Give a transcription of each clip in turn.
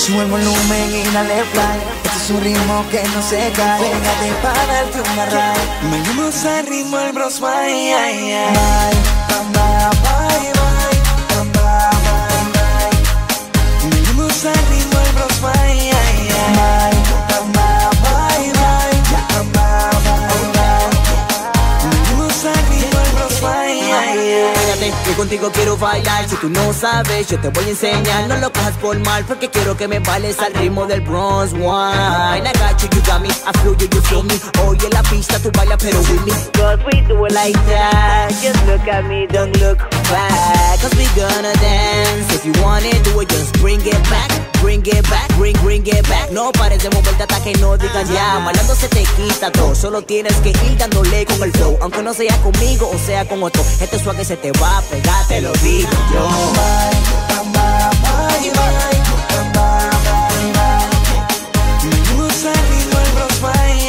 Sube el volumen y dale fly. Este es un ritmo que no se cae. Pégate para darte una ride. Venimos al ritmo del Bros. Bye, bye, bye, bye, bye. Venimos al ritmo del Bros. Bye, bye, bye. Que contigo quiero bailar. Si tú no sabes, yo te voy a enseñar. No lo cojas por mal, porque quiero que me bailes al ritmo del Bronze Wine. I got you, you got me, I feel you, you feel me. Hoy en la pista tú bailas pero with me. Cause we do it like that. Just look at me, don't look back. Cause we gonna dance. If you wanna do it, just bring it back. Bring it back, bring it back. No pares de moverte hasta que no digas ya. Bailando se te quita todo. Solo tienes que ir dándole con el flow. Aunque no sea conmigo o sea con otro. Este swag se te va a pegar, te lo digo yo. Venimos al ritmo del Bros. Bye,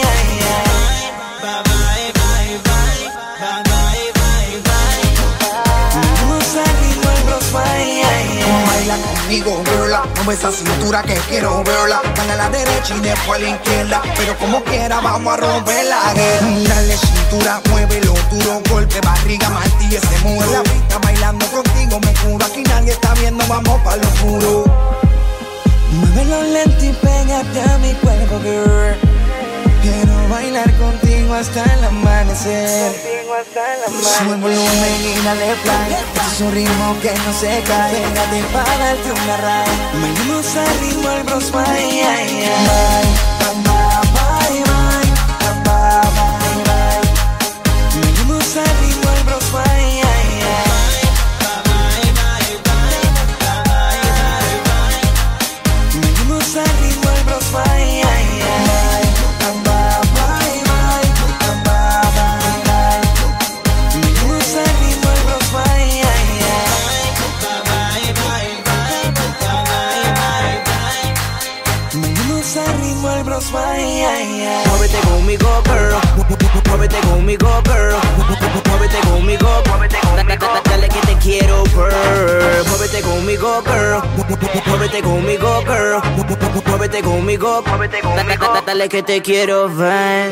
venimos al ritmo del Bros. Bye. Baila conmigo, girla, mueve esa cintura que quiero verla. Dale a la derecha y después a la izquierda, pero como quiera vamos a romperla. Dale cintura, muévelo duro, golpe, barriga, martillo, se mueve la pista. Bailando contigo me curo, aquí nadie está viendo, vamos pa' lo oscuro. Muévelo lento y pégate a mi cuerpo, girl. Quiero bailar contigo hasta el amanecer. Sube el volumen y dale fly. Este es un ritmo que no se cae. Pégate para darte una ride. Venimos al ritmo del Bros. Bye, bye, bye, bye. Venimos al ritmo del Bros. Bye, venimos al ritmo del Bros. Bye. Muévete conmigo, girl. Muévete conmigo, girl. Muévete conmigo, dale que te quiero, girl. Muévete conmigo, girl. Muévete conmigo, girl. Muévete conmigo, dale que te quiero, ver.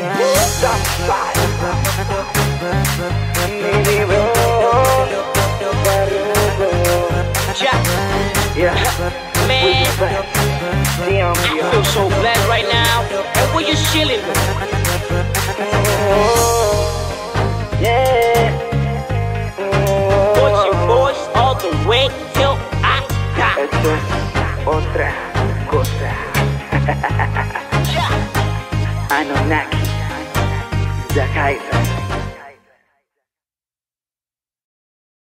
Man, I feel so blessed right now. And we're just chilling. Yeah. Boys all the way till I die. Esto es otra cosa. Anunnaki, the Kaiser.